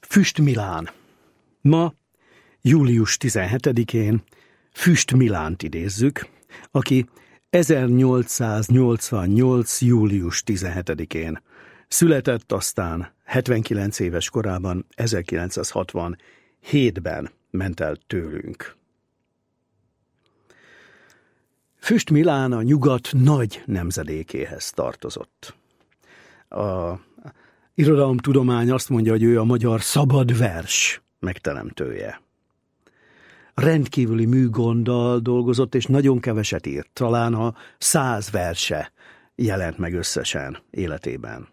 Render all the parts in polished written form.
Füst Milán. Ma, július 17-én Füst Milánt idézzük, aki 1888. július 17-én született, aztán 79 éves korában 1967-ben ment el tőlünk. Füst Milán a nyugat nagy nemzedékéhez tartozott. A irodalomtudomány azt mondja, hogy ő a magyar szabad vers megteremtője. Rendkívüli műgonddal dolgozott, és nagyon keveset írt. Talán a 100 verse jelent meg összesen életében.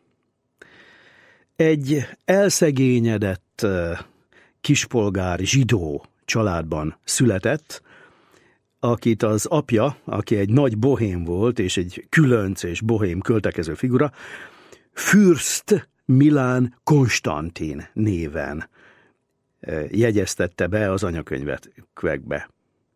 Egy elszegényedett kispolgári zsidó családban született, akit az apja, aki egy nagy bohém volt, és egy különc és bohém költekező figura, Fürst Milán Konstantin néven jegyeztette be az anyakönyvekbe.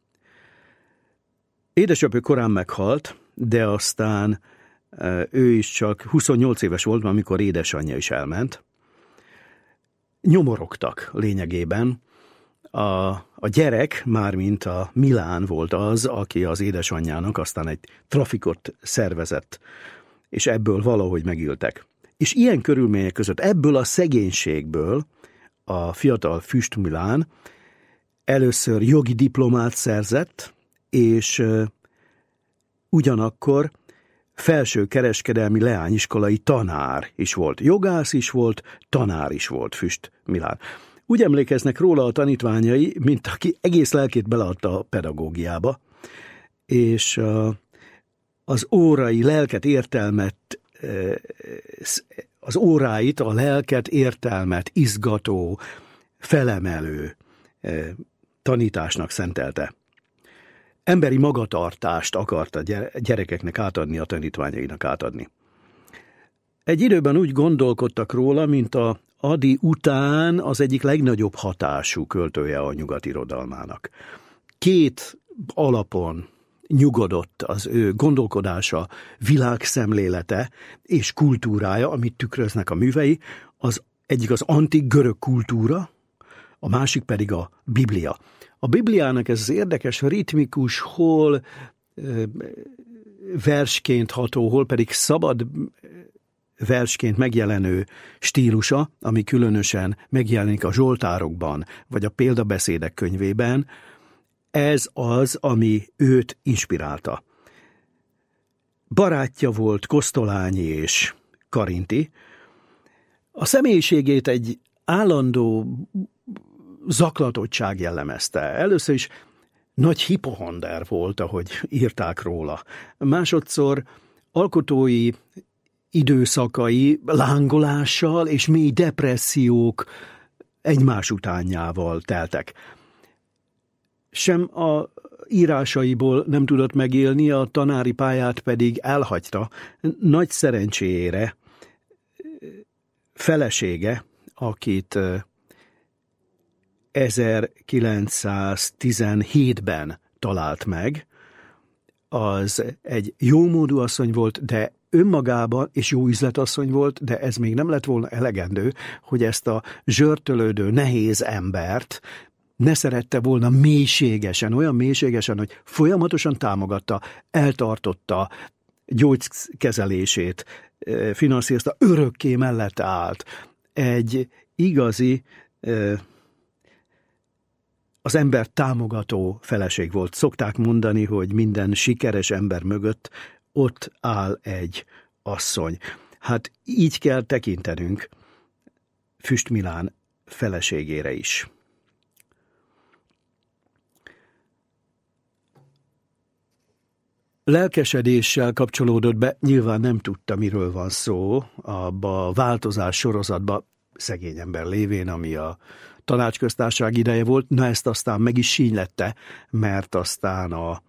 Édesapja korán meghalt, de aztán ő is csak 28 éves volt, amikor édesanyja is elment. Nyomorogtak lényegében. A gyerek, mármint a Milán volt az, aki az édesanyjának aztán egy trafikot szervezett, és ebből valahogy megéltek. És ilyen körülmények között, ebből a szegénységből a fiatal Füst Milán először jogi diplomát szerzett, és ugyanakkor felső kereskedelmi leányiskolai tanár is volt. Jogász is volt, tanár is volt Füst Milán. Úgy emlékeznek róla a tanítványai, mint aki egész lelkét beleadta a pedagógiába, és az órai lelket, értelmet, az óráit, a lelket, értelmet izgató, felemelő tanításnak szentelte. Emberi magatartást akart a gyerekeknek átadni, a tanítványainak átadni. Egy időben úgy gondolkodtak róla, mint a Ady után az egyik legnagyobb hatású költője a nyugat irodalmának. Két alapon nyugodott az ő gondolkodása, világszemlélete és kultúrája, amit tükröznek a művei. Az egyik az antik görög kultúra, a másik pedig a Biblia. A Bibliának ez az érdekes, ritmikus, hol versként ható, hol pedig szabad versként megjelenő stílusa, ami különösen megjelenik a zsoltárokban, vagy a példabeszédek könyvében, ez az, ami őt inspirálta. Barátja volt Kosztolányi és Karinti. A személyiségét egy állandó zaklatottság jellemezte. Először is nagy hipohonder volt, ahogy írták róla. Másodszor alkotói időszakai lángolással és mély depressziók egymás utánjával teltek. Sem a írásaiból nem tudott megélni, a tanári pályát pedig elhagyta. Nagy szerencséjére felesége, akit 1917-ben talált meg, az egy jómódú asszony volt, de önmagában, és jó üzletasszony volt, de ez még nem lett volna elegendő, hogy ezt a zsörtölődő, nehéz embert ne szerette volna mélységesen, olyan mélységesen, hogy folyamatosan támogatta, eltartotta gyógykezelését, finanszírozta, örökké mellett állt. Egy igazi, az ember támogató feleség volt. Szokták mondani, hogy minden sikeres ember mögött ott áll egy asszony. Hát így kell tekintenünk Füst Milán feleségére is. Lelkesedéssel kapcsolódott be, nyilván nem tudta, miről van szó, abba a változás sorozatba, szegény ember lévén, ami a tanácsköztársaság ideje volt, na ezt aztán meg is sínylette, mert aztán a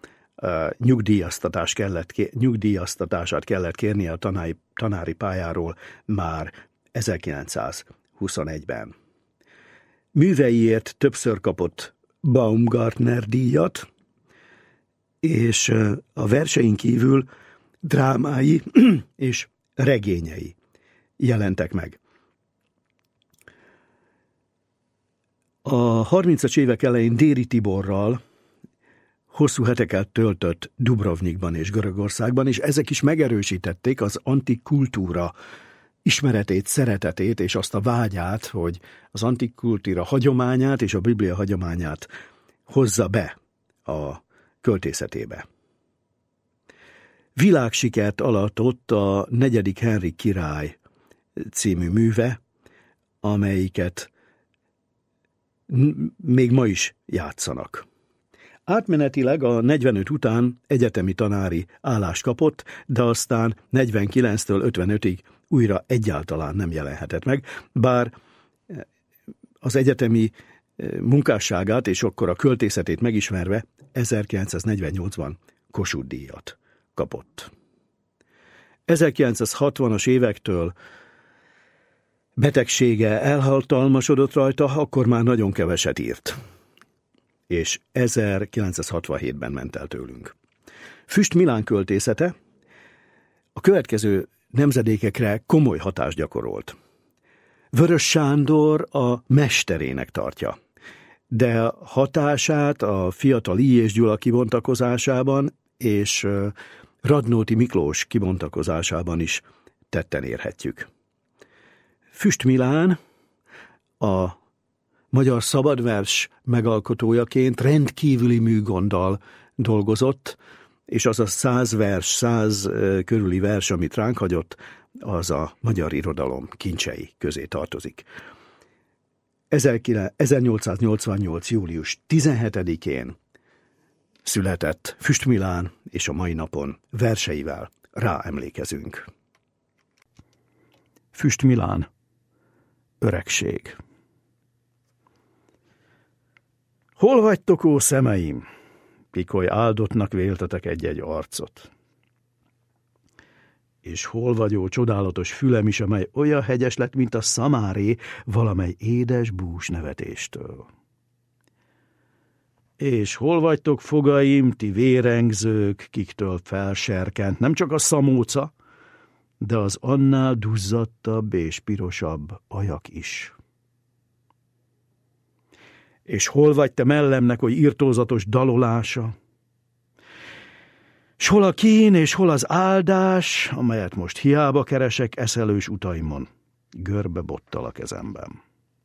nyugdíjaztatását kellett kérni a tanári pályáról már 1921-ben. Műveiért többször kapott Baumgartner díjat, és a versein kívül drámái és regényei jelentek meg. A 30-as évek elején Déri Tiborral hosszú heteket töltött Dubrovnikban és Görögországban, és ezek is megerősítették az antik kultúra ismeretét, szeretetét és azt a vágyát, hogy az antik kultúra hagyományát és a Biblia hagyományát hozza be a költészetébe. Világsikert alatt a 4. Henrik király című műve, amelyiket még ma is játszanak. Átmenetileg a 45 után egyetemi tanári állást kapott, de aztán 49-től 55-ig újra egyáltalán nem jelenhetett meg, bár az egyetemi munkásságát és akkor a költészetét megismerve 1948-ban Kossuth-díjat kapott. 1960-as évektől betegsége elhatalmasodott rajta, akkor már nagyon keveset írt, és 1967-ben ment el tőlünk. Füst Milán költészete a következő nemzedékekre komoly hatást gyakorolt. Vörös Sándor a mesterének tartja, de a hatását a fiatal I. és Gyula kibontakozásában és Radnóti Miklós kibontakozásában is tetten érhetjük. Füst Milán a magyar szabadvers megalkotójaként rendkívüli műgonddal dolgozott, és az a 100 vers, 100 körüli vers, amit ránk hagyott, az a magyar irodalom kincsei közé tartozik. 1888. július 17-én született Füst Milán, és a mai napon verseivel ráemlékezünk. Füst Milán. Öregség. Hol vagytok, ó szemeim? Pikoly áldottnak véltetek egy-egy arcot. És hol vagy, ó csodálatos fülem is, amely olyan hegyes lett, mint a szamáré valamely édes bús nevetéstől. És hol vagytok, fogaim, ti vérengzők, kiktől felserkent nem csak a szamóca, de az annál duzzadtabb és pirosabb ajak is. És hol vagy te mellemnek, hogy irtózatos dalolása? S hol a kín, és hol az áldás, amelyet most hiába keresek eszelős utaimon, görbe bottal a kezemben.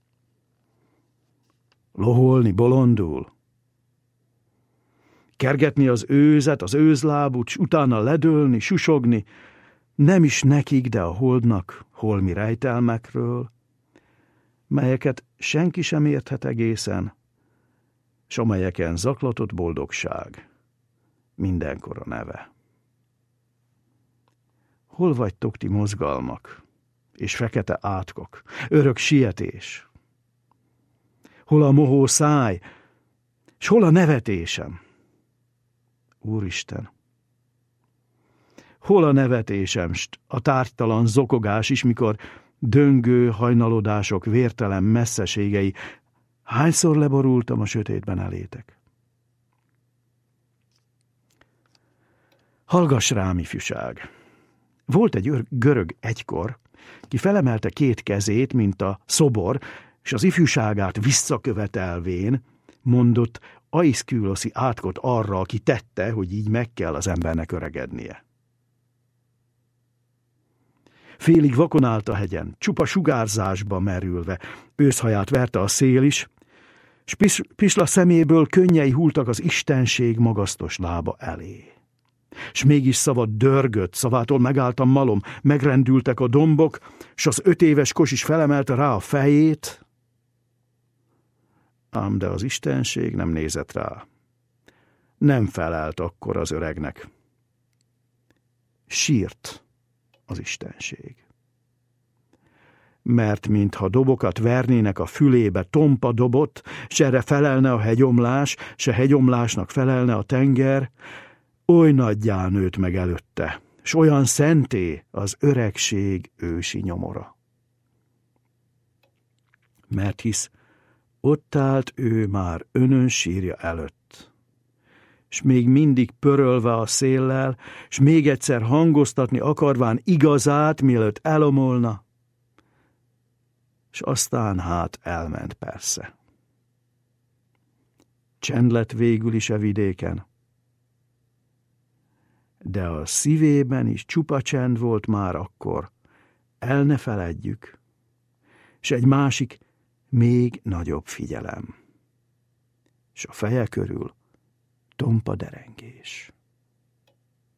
Loholni bolondul, kergetni az őzet, az őzlábút, s utána ledőlni, susogni, nem is nekik, de a holdnak holmi rejtelmekről, melyeket senki sem érthet egészen, s amelyeken zaklatott boldogság mindenkor a neve. Hol vagytok ti mozgalmak, és fekete átkok, örök sietés? Hol a mohó száj, s hol a nevetésem? Úristen! Hol a nevetésem, a tárgytalan zokogás is, mikor döngő hajnalodások vértelen messzeségei, hányszor leborultam a sötétben elétek? Hallgass rám, ifjúság! Volt egy görög egykor, ki felemelte 2 kezét, mint a szobor, és az ifjúságát visszakövetelvén mondott Aiszküloszi átkot arra, aki tette, hogy így meg kell az embernek öregednie. Félig vakon állt a hegyen, csupa sugárzásba merülve, őszhaját verte a szél is, s Pisla szeméből könnyei hultak az istenség magasztos lába elé. S mégis szava dörgött, szavától megállt a malom, megrendültek a dombok, s az 5 éves Kosis felemelte rá a fejét, ám de az istenség nem nézett rá. Nem felelt akkor az öregnek. Sírt az istenség. Mert mintha dobokat vernének a fülébe tompa dobot, s erre felelne a hegyomlás, se hegyomlásnak felelne a tenger, oly nagyján nőtt meg előtte, s olyan szenté az öregség ősi nyomora. Mert hisz ott állt ő már önön sírja előtt, s még mindig pörölve a széllel, s még egyszer hangoztatni akarván igazát, mielőtt elomolna, s aztán hát elment persze. Csend lett végül is a vidéken. De a szívében is csupa csend volt már akkor, el ne feledjük, s egy másik, még nagyobb figyelem. S a feje körül tompa derengés.